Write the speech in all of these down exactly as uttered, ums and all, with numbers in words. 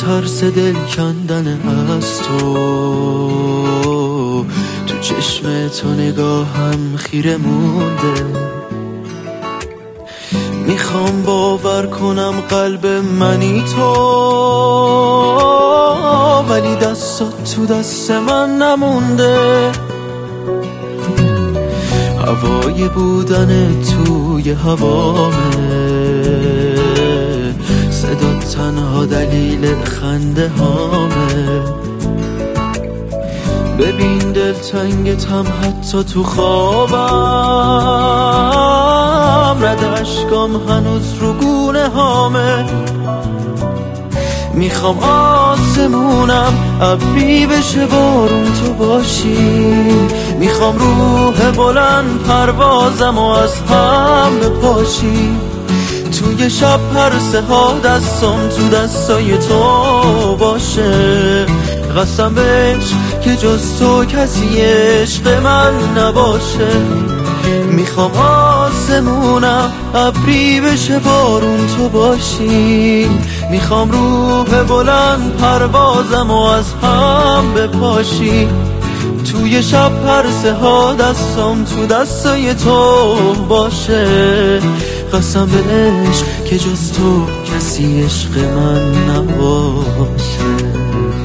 ترس دل کندن از تو، تو چشم تو نگاهم خیره مونده. میخوام باور کنم قلب منی تو، ولی دستات تو دست من نمونده. هوای بودن توی هوامه، صدا تنها دلیل خنده هامه. ببین دلتنگتم حتی تو خوابم، رد اشکام هنوز رو گونه هامه. میخوام آسمونم ابری بشه بارون تو باشی، میخوام روح بلند پروازم و از هم بپاشی. توی شب پرسه ها دستم تو دستای تو باشه، قسم بهش که جز تو کسی عشق من نباشه. میخوام آسمونم ابری بشه بارون تو باشی، میخوام روح بلند پروازم و از هم بپاشی. توی شب پرسه ها دستم تو دستای تو باشه، قسم بهش که جز تو کسی عشق من نباشه.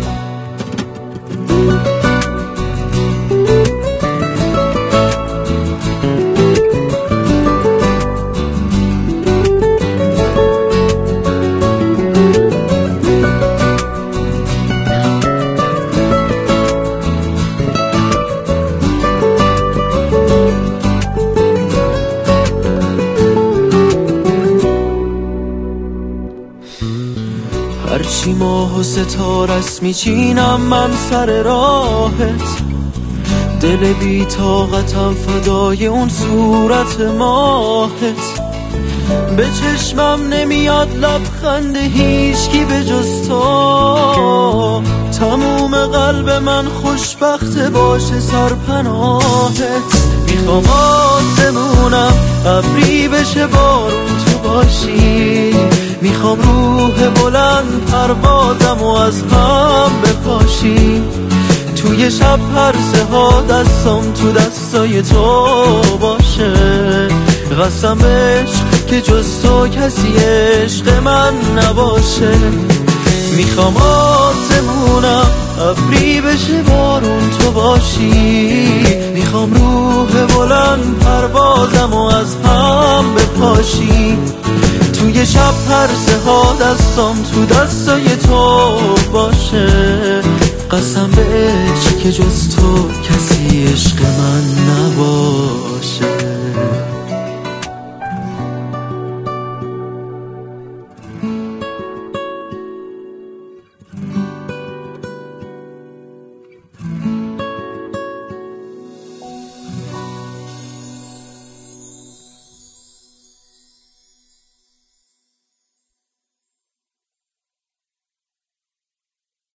هرچی ماه و ستارست میچینم من سر راهت، دل بی طاقتم فدای اون صورت ماهت. به چشمم نمیاد لبخند هیچکی به جز تو، تموم قلب من خوشبخت باشه سرپناهت. میخوام آسمونم ابری بشه بارون تو باشی، میخوام روح بلند پروازم و از هم بپاشی. توی شب پرسه ها دستم تو دستای تو باشه، قسم بهش که جز تو کسی عشق من نباشه. میخوام آسمونم ابری بشه بارون تو باشی، میخوام روح بلند پروازم و از هم بپاشی. توی شب پرسه ها دستم تو دستای تو باشه، قسم بهش که جز تو کسی عشق من نباشه.